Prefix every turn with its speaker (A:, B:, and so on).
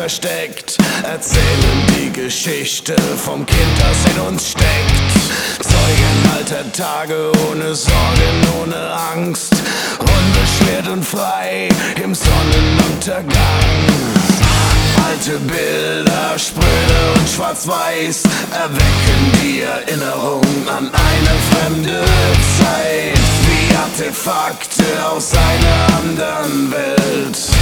A: versteckt, erzählen die Geschichte vom Kind, das in uns steckt. Zeugen alter Tage ohne Sorgen, ohne Angst, unbeschwert und frei im Sonnenuntergang. Alte Bilder, spröde und schwarz-weiß, erwecken die Erinnerung an eine fremde Zeit, wie Artefakte aus einer anderen Welt.